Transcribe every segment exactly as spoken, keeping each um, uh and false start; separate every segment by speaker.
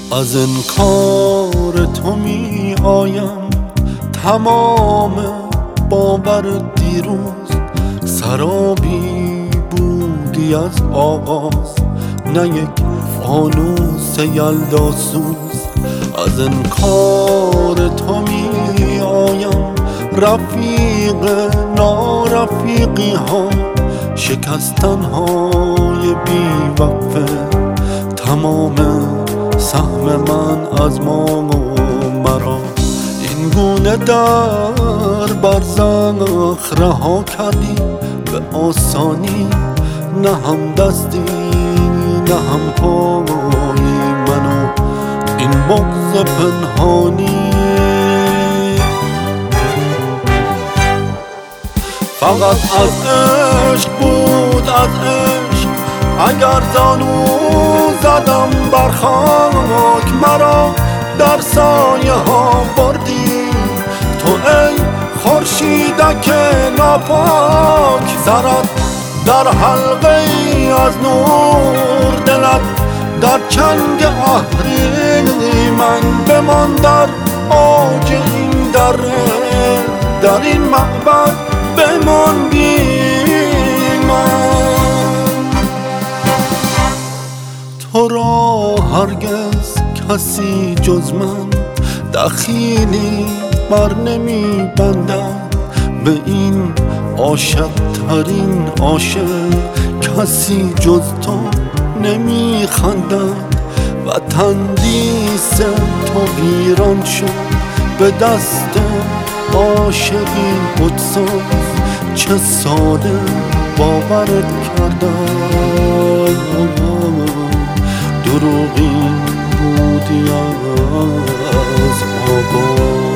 Speaker 1: از انکار تو می آیم تمام باور دیروز، سرابی بودی از آغاز، نه یک فانوس یلداسوز. از انکار تو می آیم رفیق نارفیقی ها، شکستن های بی وقفه، تمام سهم من از ما و مرا. این گونه در برزخ رها کردی به آسانی، نه هم دستی نه هم پایی منو این بغض پنهانی. فقط از عشق بود، از عشق اگر زانو زدم بر خاک، مرا در سایه ها بردی تو ای خورشیدک ناپاک. سرت در حلقه ای از نور، دلت در چنگ اهریمن، بمان در اوج این دره، در این معبد بمان بی من. تو را هرگز کسی جز من دخیلی بر نمی بندد، به این عاشق ترین عاشق کسی جز تو نمی خندد. و تندیس تو ویران شد به دست عاشقی خودساز، چه ساده باورت کردم، دروغی بودی از آغاز.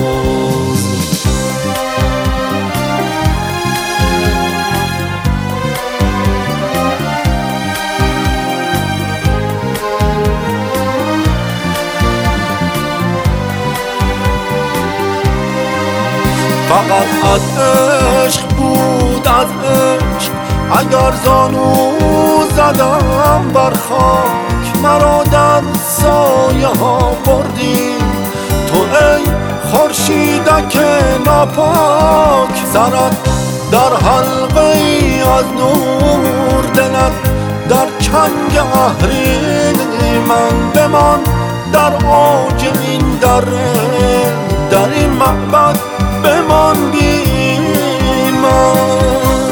Speaker 1: فقط از عشق بود، از عشق اگر زانو زدم بر خاک، مرا در سایه ها بردی تو ای خورشیدک ناپاک. سرت در حلقه ای از نور، دلت در چنگ اهریمن، بمان در اوج این دره، در این معبد بمان بی من.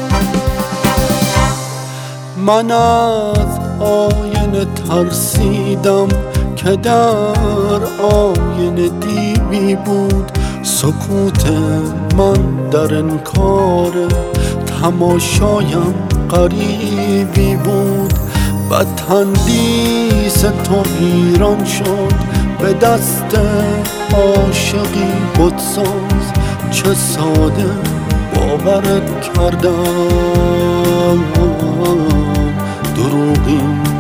Speaker 1: من از آینه ترسیدم که در آینه دیوی بود، سکوت من در انکار تماشایم غریبی بود. و تندیس تو ویران شد به دست عاشقی خودساز، چه ساده باورت کردم، دروغی